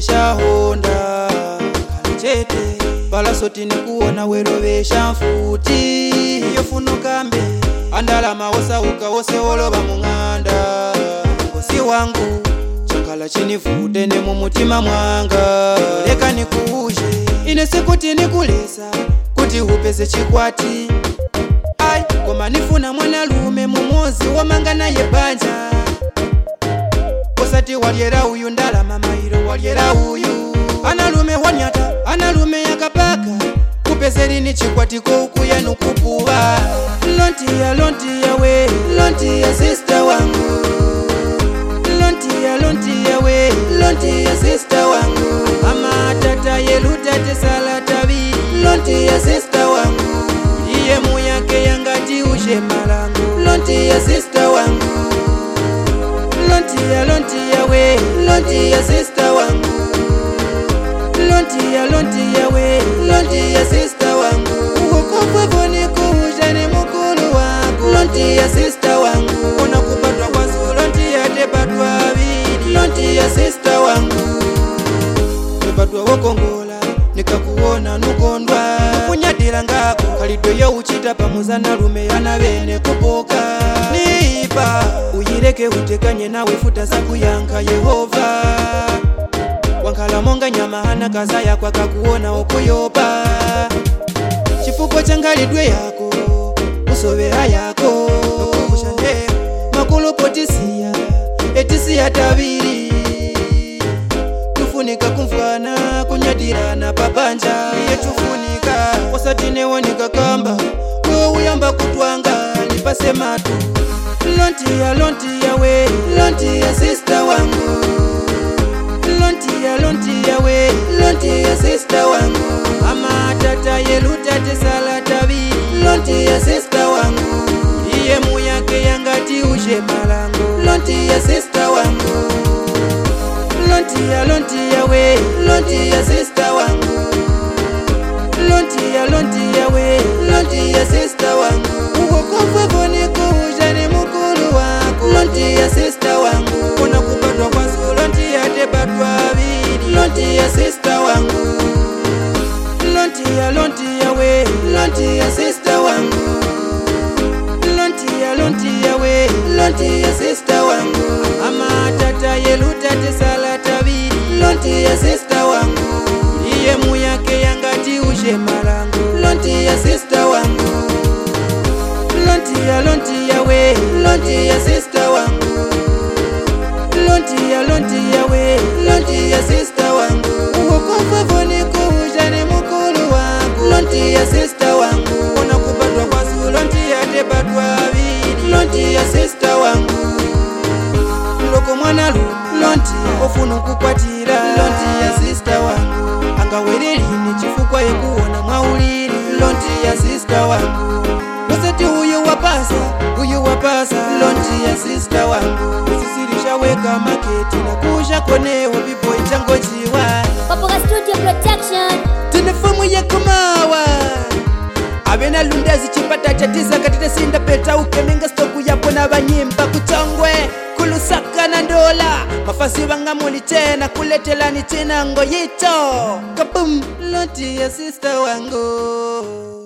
werovesha honda chete palasoti nikuona werovesha mfuti yofuna kambe andalama osauka wose oloba mung'anda ngosi wangu chakala chinivute ne mumutima mwanga leka nikuuje ine sikuti nikulesa kuti upeze chikwati ai koma nifuna mwanalume mumozi womanga naye banja osati walyera uyu ndalama mairo walyera uyu analume wanyata analume yakapaka kupezeri ni chikwatiko ukuya nukukuwa lontia we lontia sister wangu lontia we lontia sister wangu mama tata yelutate salatavi lontia sister wangu iye muyake yangati ushe malangu lontia sister wangu lontia we lontia sister wangu lontia we lontia sister wangu ukokofoni kuujane mukulu wangu lontia sister wangu unakupatwa kwa su lontia tepatwa vidi lontia sister wangu tepatwa wokongola nikakuona nukondwa kunyadira ngako kalidwe ya uchita pamoza na lume yana bene kupoka nipa uyireke utekanye nawe futa sakuyanka Yehova wankala monga nyama hana kaza yako akakuona okuyopa chifuko changalidwe yako usovera yako okushande makulu potisia etisia tabiri tufunika kumfana kunyadirana pabanja yetufunika wasatine wonika kamba uyamba kutwanga nipase matu lontia we lontia sister wangu lontia we lontia sister wangu ama tata yelutate salatavi lontia sister wangu iye muyake yangati ushe malango lontia sister wangu lontia we lontia sister wangu lontia we lontia sister wangu ukokofoni kuujane mukulu wako lontia sister wangu unakupatwa kwa su lontia tepatwa vidi lontia sister wangu lontia we lontia sister wangu lontia we lontia sister wangu ama tata yelutate salatavi lontia sister wangu iye muyake yangati ushe malango lontia sister wangu lontia we lontia sister wangu lontia we lontia sister wangu ukokofoni kuujane mukulu wangu lontia sister wangu unakupatwa kwa su lontia tepatwa vidi lontia sister wangu loko mwana lume lontia ofuna kukwatira lontia sister wangu angawerelini chifukwa yekuona mwauliri lontia sister wangu usati uyu wapasa lontia sister wangu usisirisha weka maketi na kusha koneho bibo ichangochiwa Papoka Studio Protection telefomu yekomawa abena lundazi chipata chatiza katite sinda peta ukeminga stoku yapo na banyimba kuchongwe kulusaka na ndola mafasi bangamuli tena kuletelani tena ngoyito kabum lontia sister wangu